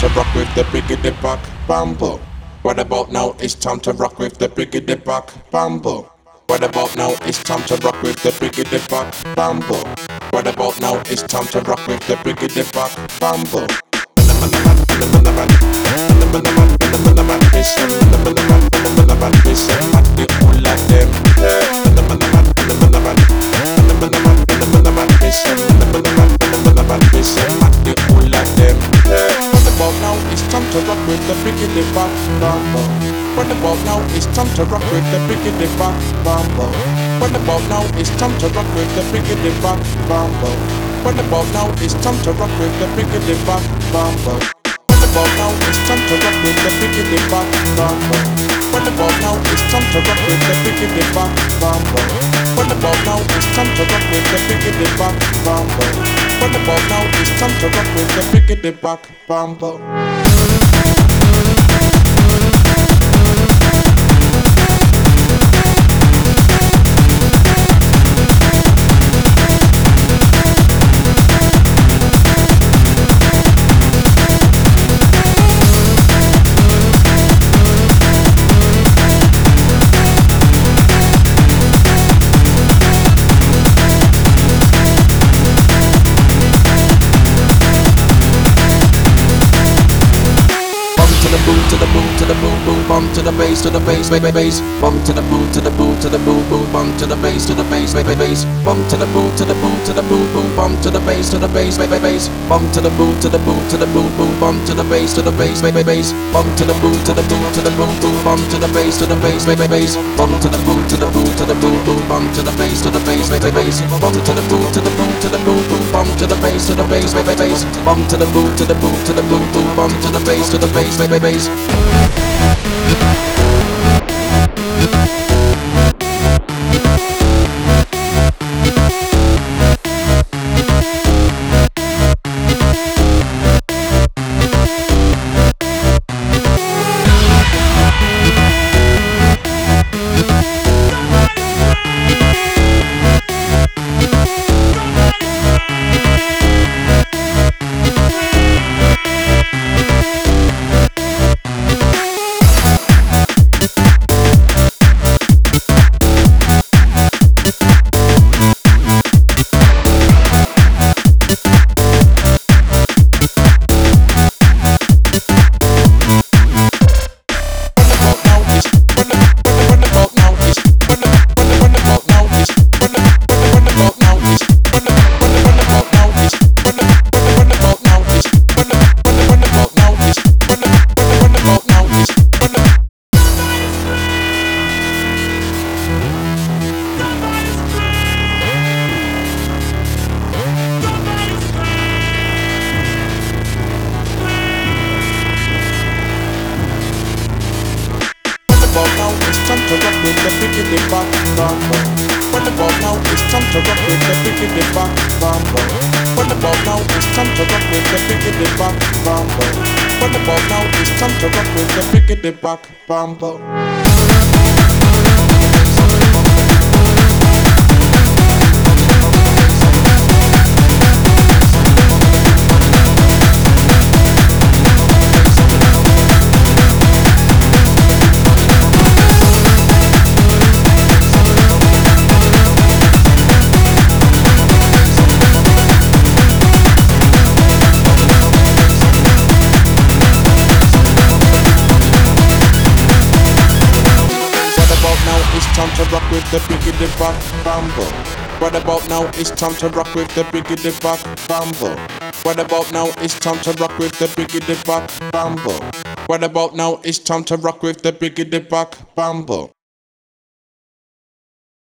to rock with the biggity back bamboo. What about now? It's time to rock with the biggity back bamboo. What about now? It's time to rock with the biggity back bamboo. What about now? It's time to rock with the biggity back bamboo. To rock with the biggity back bamboo. What about now? It's time to rock with the biggity back bamboo. What about now? It's time to rock with the biggity back bamboo. What about now? It's time to rock with the biggity back bamboo. What about now? It's time to rock with the biggity back bamboo. What about now? It's time to rock with the biggity back bamboo. What about now? It's time to rock with the biggity back bamboo. What about now? It's time to rock with the biggity back bamboo. To the boom, to the boom, boom, bump to the bass, bass, bass, bump to the boom, to the boom, to the boom, boom, bump to the bass, bass, bump to the boom, to the boom, to the boom, boom, bump to the bass, bass, bump to the boom, to the boom, to the boom, boom, bump to the bass, bass, bump to the boom, to the boom, to the boom, boom, bump to the bass, bass, bump to the boom, to the boom, to the boom, boom, bump to the bass, bass, bump to the boom, to the boom, to the boom, boom, bump to the bass, bass, bump to the boom, to the boom, to the boom, boom, bump to the bass, bass. Time to rock with the biggity back bamboo. What about now? It's time to rock with the biggity back bamboo. What about now? It's time to rock with the biggity back bamboo. What about now? It's time to rock with the biggity back bamboo. Time to rock with the biggity back bamboo. What about now? It's time to rock with the biggity back bamboo. What about now? It's time to rock with the biggity back bamboo. What about now? It's time to rock with the biggity back bamboo.